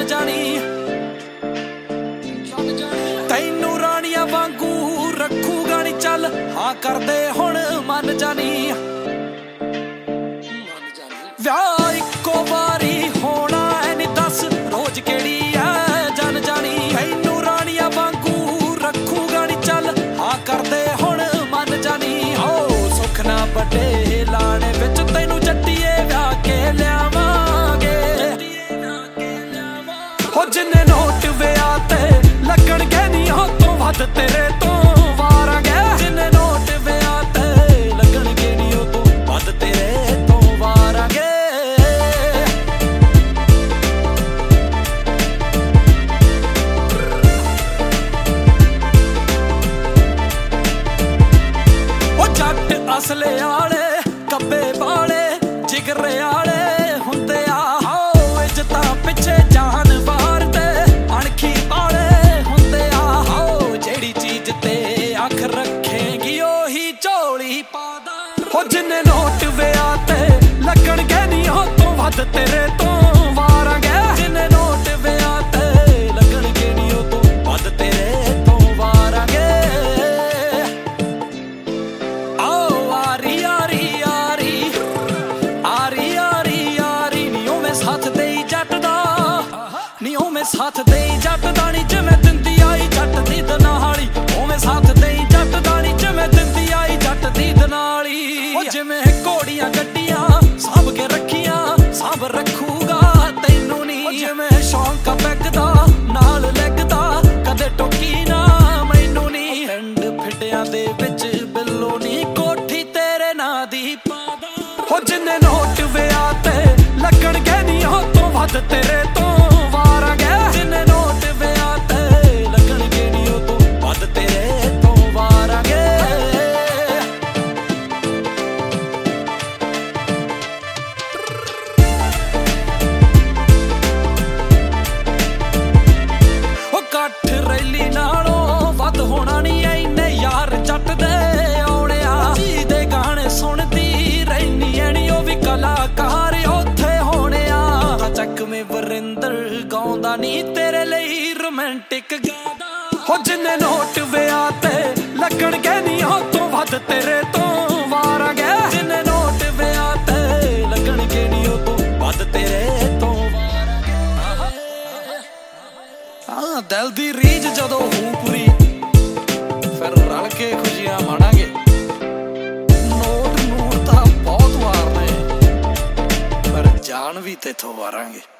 जानी तैनू राणिया वांगू रखूगा नी चल हाँ कर दे हुण मन जानी व्याह इक्को वारी होना है नी दस रोज केड़ी है जन जानी तैनू राणिया वांगू रखूगा नी चल हाँ कर दे हुण मन जानी ओ सुख ना बड़े लाने विच तैनू जट्टीए व्याह के लियावांगे हो जिन्ने नोट व्याह ते लगणगे नी हो तो वध तेरे तो वारांगे जिन्ने नोट व्याह ते लगणगे नी हो तो वध तेरे तो वारांगे असले आले कब्बे वाले जिगरे आले हुंदे आ हो इज्जतां पिछे जान वारदे अणखी वाले हुंदे आ हो जेड़ी चीज ते अख रखेगी ओही झोली पादा हो जिन्ने नोट व्याह ते लगणगे नी हो तो वध तेरे तो वारांगे जिन्ने नोट व्याह ते लगणगे नी हो तो वध तेरे तो वारांगे साथ दे जट दानी जिवें दिंदी आई जट दी दनाली उवें साथ दे जट दानी जिवें दिंदी आई जट दी दनाली ओ जिवें घोड़ियां गड्डियां सांभ के रखियां सांभ रखूगा तैनू नी जिवें शौक पैगदा नाल लगदा कदे टोकी ना मैनू नी पिंड फिटियां दे विच बिल्लो नी कोठी तेरे नां दी पादा हो जिन्ने नोट व्याह ते लगणगे नी हो तो वध तेरे तो वरिंदर गाउंदा नी तेरे लई रोमांटिक गादा हो जिन्ने नोट व्याह ते लगणगे नी हो तो वध तेरे तो वारांगे जिन्ने नोट व्याह ते लगणगे नी हो तो वध तेरे तो वारांगे हाँ दिल दी रीझ जदों हो पूरी फिर रल के खुशियां माणांगे नोट नूर तां बहुत वारने पर जान भी तेथों वारांगे।